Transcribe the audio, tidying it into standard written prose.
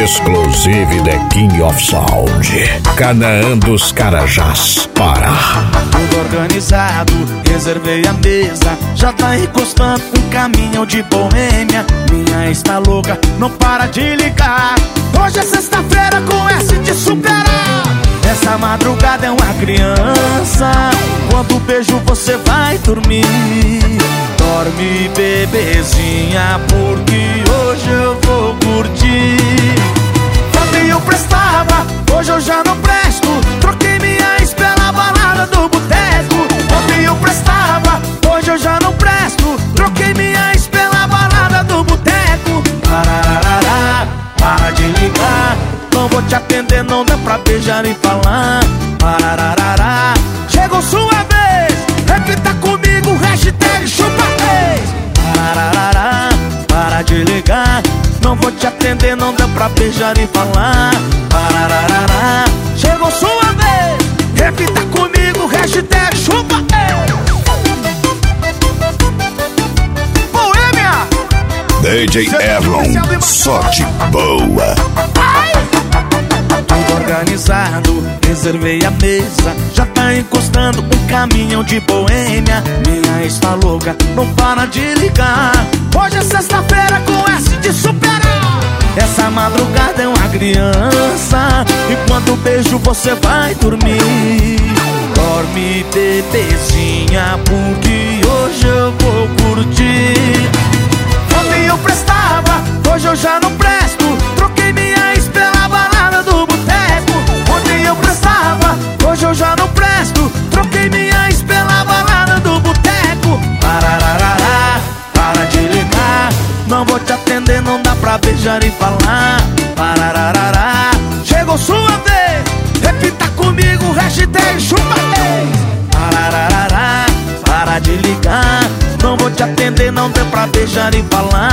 Exclusive The King of Sound, Canaã dos Carajás, Pará. Tudo organizado, reservei a mesa. Já tá encostando um caminhão de boêmia. Minha está louca, não para de ligar. Hoje é sexta-feira com S de superar. Essa madrugada é uma criança. Quando beijo você vai dormir. Dorme, bebezinha, porque hoje eu vou curtir. Ontem eu prestava, hoje eu já não presto. Troquei minha ex pela balada do boteco. Ontem eu prestava, hoje eu já não presto. Troquei minha ex pela balada do boteco. Parararará, para de ligar. Não vou te atender, não dá pra beijar e falar. Parararará, chegou sua vez. Repita comigo, hashtag chupa três. Parararará, para de ligar. Não vou te atender, não dá pra beijar e falar. Parararará, chegou sua vez. Repita comigo, hashtag chupa três. Boêmia! DJ Erlon, sorte boa. Tudo organizado, reservei a mesa. Já tá encostando um caminhão de boêmia. Minha está louca, não para de ligar. Hoje é sexta-feira com S de superar. Essa madrugada é uma criança. E quando beijo você vai dormir. Dorme, bebezinha, porque hoje eu vou curtir. Ontem eu prestava, hoje eu já não presto. Troquei minha ex pela balada do boteco. Ontem eu prestava, hoje eu já não presto. Troquei minha ex pela balada do boteco. Parararará, para de ligar. Não vou te atender, não dá pra beijar e falar. Parararará, chegou sua vez. Repita comigo, hashtag chupa três. Parararará, para de ligar. Não vou te atender, não dá pra beijar e falar.